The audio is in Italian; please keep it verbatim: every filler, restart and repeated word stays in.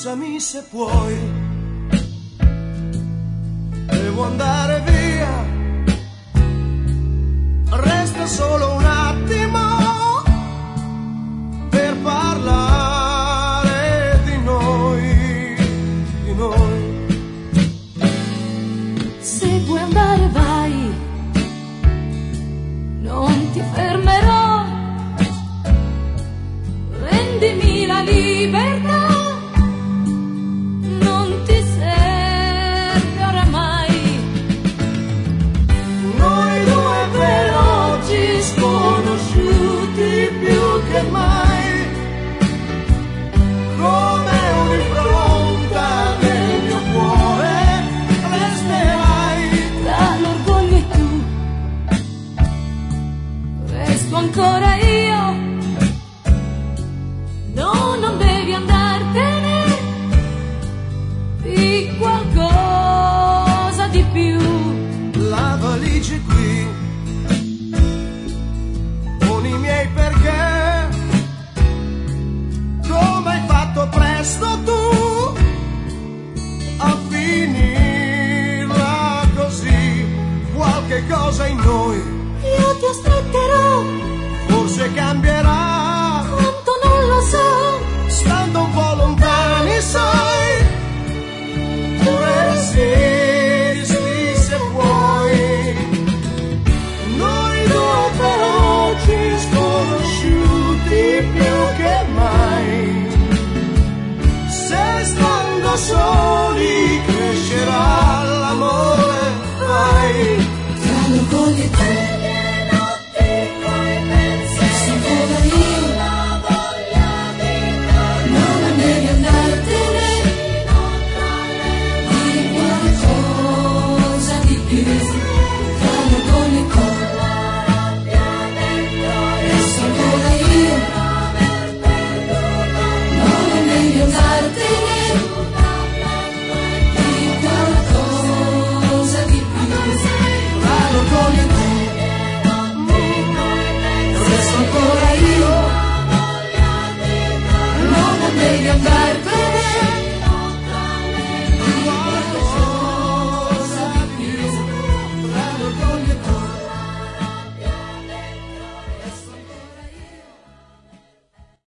scusami se puoi, devo andare via, resta solo un attimo per parlare di noi, di noi. Se vuoi andare vai, non ti fermerò, rendimi la libertà. Sconosciuti più che mai, come un'impronta nel mio cuore resterai. Tra l'orgoglio e tu resto ancora io. No, non devi andartene, di qualcosa di più. La valigia è qui, i miei perché, come hai fatto presto tu a finirla così. Qualche cosa in noi io ti aspetterò, forse cambierà, quanto non lo so, stando un po' lontani sai, tu resisti se puoi. Noi due però ci sconosciuti più che mai, se stando soli crescerà l'amore, vai. Tra l'orgoglio e te ancora io, non devi andare.